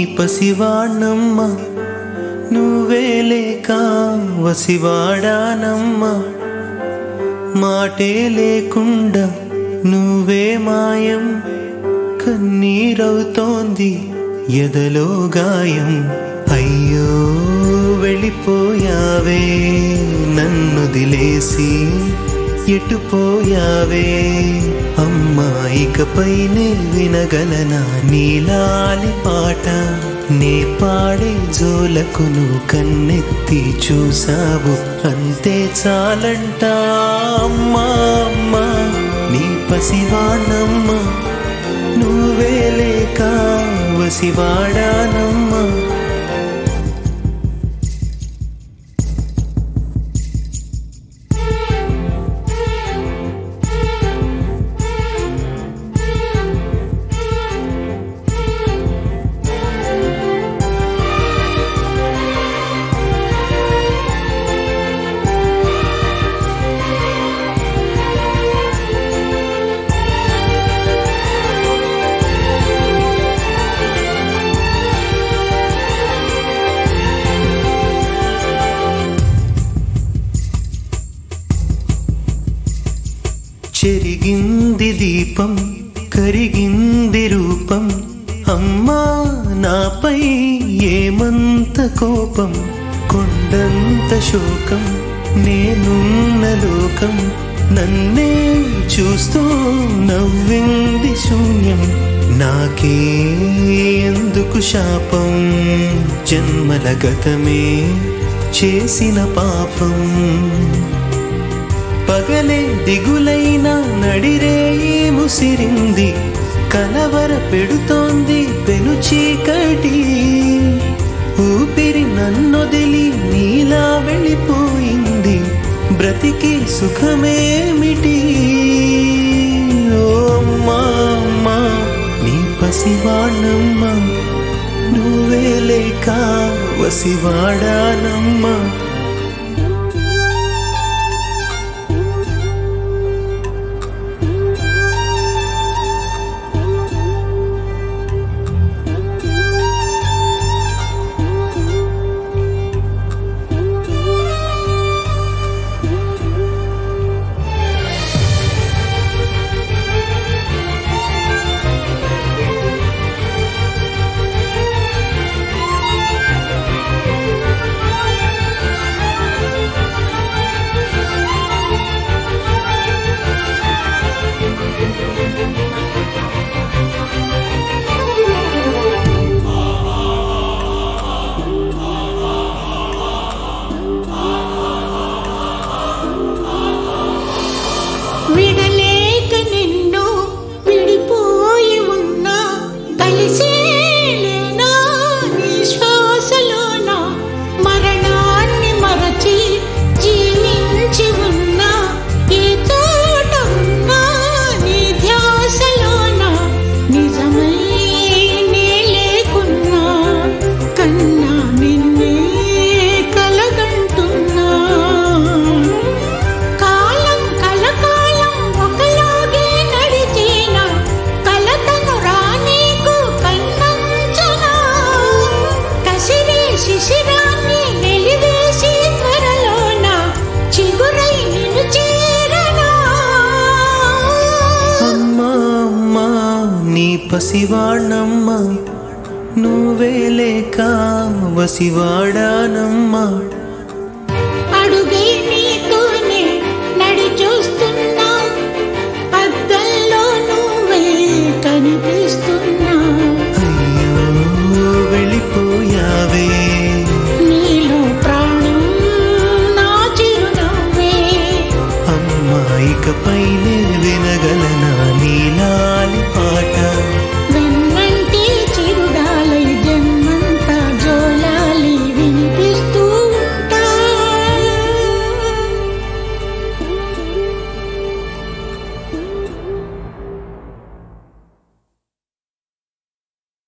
పసివాణ్ణమ్మ నువ్వే లేక వసివాడానమ్మ మాటే లేకుండా నువ్వే మాయం కన్నీరవుతోంది ఎదలో గాయం అయ్యో వెళ్ళిపోయావే నన్నొదిలేసి ఎటుపోయావే అమ్మా ఇకపైనే వినగలనా నీలాలి పాట నే పాడే జోలకు నువ్వు కన్నెత్తి చూసావు అంతే చాలంట అమ్మా అమ్మా నీ పసివాణమ్మ నువ్వే లేక వసివాడానమ్మా చెరిగింది దీపం కరిగింది రూపం అమ్మా నాపై ఏమంత కోపం కొండంత శోకం నేనున్న లోకం నన్నే చూస్తూ నవ్వింది శూన్యం నాకే ఎందుకు శాపం జన్మల గతమే చేసిన పాపం పగలే దిగులైన నడిరేయి ముసిరింది కలవర పెడుతోంది పెను చీకటి ఊపిరి నన్నొదిలి నీలా వెళ్ళిపోయింది బ్రతికి సుఖమేమిటి ఓ అమ్మా అమ్మా నీ పసివాణమ్మ నువ్వే లేక వసివాడానమ్మా విడలేక నిన్ను విడిపోయి ఉన్నా కలిసేలేనా నీ శ్వాసలోన మరణాన్ని మరచి జీవించి ఉన్నా ఏ తోట ఉన్నా నీ ధ్యాసలోన నిజమై నే లేకున్నా కన్నా నిన్నే కలగంటున్నా శిశిరాన్ని వెలివేసి త్వరలోన చిగురై నిన్ను చేరనా అమ్మా అమ్మా నీ పసివాణమ్మ నువ్వే లేక వసివాడానమ్మా అడుగై నీతోనే నడి చూస్తున్నా అద్దంలో నువ్వే కనిపిస్తున్నా అయ్యో వెళ్ళిపోయావే నీలో ప్రాణం నా చిరునవ్వే అమ్మా ఇకపైనే వినగలనా నీలాలి